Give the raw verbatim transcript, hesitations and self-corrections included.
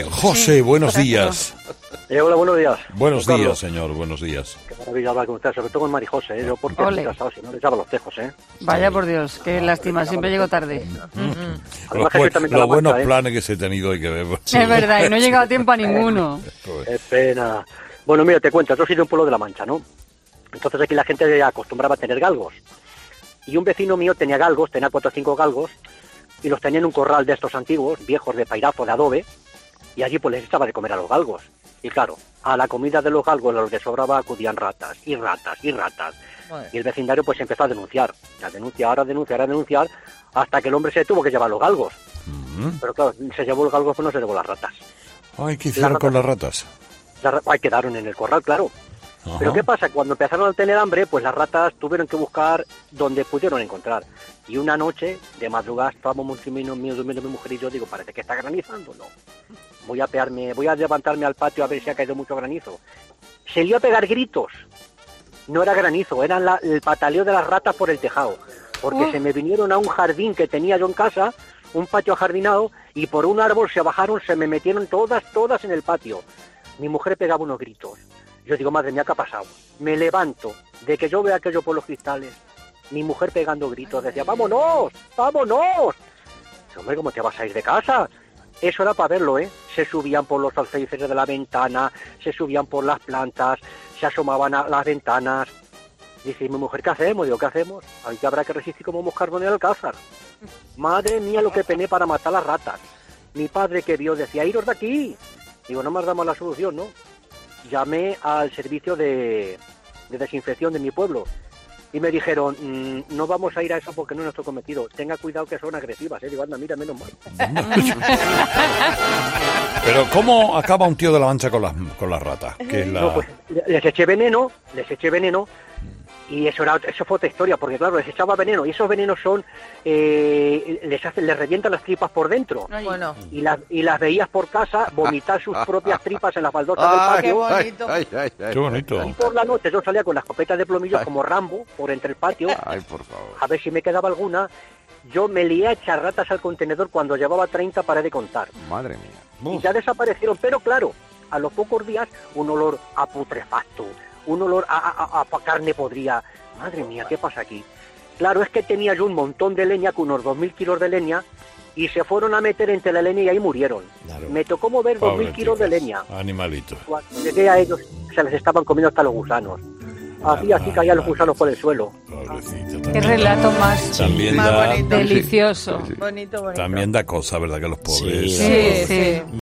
José, buenos días. Eh, hola, buenos días. Buenos días, Carlos. señor, buenos días. Qué maravilla hablar con usted, sobre todo con Mari José, ¿eh? Yo porque estoy casado, si no le echaba los tejos, ¿eh? Vaya por Dios, qué lástima, siempre llego tarde. Los, Además, bu- que también los la buenos mancha, ¿eh? planes que se he tenido hay que ver. Es verdad, y no he llegado a tiempo a ninguno. Qué pena. Bueno, mira, te cuento, yo soy de un pueblo de La Mancha, ¿no? Entonces aquí la gente acostumbraba a tener galgos. Y un vecino mío tenía galgos, tenía cuatro o cinco galgos, y los tenía en un corral de estos antiguos, viejos de pairazo, de adobe, y allí pues les echaba de comer a los galgos. Y claro, a la comida de los galgos, a los que sobraba, acudían ratas, y ratas, y ratas. Bueno. Y el vecindario pues empezó a denunciar, a denunciar, a denunciar, a denunciar, hasta que el hombre se tuvo que llevar los galgos. Uh-huh. Pero claro, se llevó los galgos, pues no se llevó las ratas. Ay, ¿qué hicieron con las ratas? Las ratas, ay, quedaron en el corral, claro. Uh-huh. Pero ¿qué pasa? Cuando empezaron a tener hambre, pues las ratas tuvieron que buscar donde pudieron encontrar. Y una noche, de madrugada, estábamos muy míos, durmiendo mi mujer y yo, digo, parece que está granizando, ¿no? Voy a pegarme, voy a levantarme al patio a ver si ha caído mucho granizo. Se lió a pegar gritos. No era granizo, era la, el pataleo de las ratas por el tejado. Porque uh. se me vinieron a un jardín que tenía yo en casa, un patio ajardinado, y por un árbol se bajaron, se me metieron todas, todas en el patio. Mi mujer pegaba unos gritos. Yo digo, madre mía, ¿qué ha pasado? Me levanto, de que yo vea aquello por los cristales. Mi mujer pegando gritos, decía, ¡vámonos! ¡Vámonos! Hombre, ¿cómo te vas a ir de casa? Eso era para verlo, ¿eh? Se subían por los alféizares de la ventana, se subían por las plantas, se asomaban a las ventanas. Dice, mi mujer, ¿qué hacemos? Digo, ¿qué hacemos? Ahí que habrá que resistir como moscardo en el alcázar. Madre mía, lo que pené para matar las ratas. Mi padre que vio decía, iros de aquí. Digo, no más damos la solución, ¿no? Llamé al servicio de, de desinfección de mi pueblo. Y me dijeron, mmm, no vamos a ir a eso porque no es nuestro cometido. Tenga cuidado que son agresivas, ¿eh? Digo, anda, mira, menos mal. Pero ¿cómo acaba un tío de La Mancha con las, con las ratas? Que es la... No, pues les eché veneno, les eché veneno. Y eso era eso fue otra historia, porque claro, les echaba veneno. Y esos venenos son, eh, les hacen, les revientan las tripas por dentro. Ay, bueno. Y las, y las veías por casa vomitar sus propias tripas en las baldosas del patio. ¡Qué bonito! Ay, ay, ay, qué bonito. Y por la noche yo salía con las escopetas de plomillos ay. como Rambo por entre el patio. Ay, por favor. A ver si me quedaba alguna. Yo me lié a echar ratas al contenedor cuando llevaba treinta, paré de contar. Madre mía. Uf. Y ya desaparecieron, pero claro, a los pocos días un olor a putrefacto, un olor a, a, a, a carne podrida. Madre mía, ¿qué pasa aquí? Claro, es que tenía yo un montón de leña, con unos dos mil kilos de leña, y se fueron a meter entre la leña y ahí murieron. Claro. Me tocó mover dos mil kilos de leña. Animalitos. Cuando llegué a ellos, se les estaban comiendo hasta los gusanos. Así, así caían los gusanos por el suelo. Qué relato más, también más da, bonito. Delicioso. Sí, sí. Bonito, bonito. También da cosa, ¿verdad? Que los pobres... Sí, sí. sí.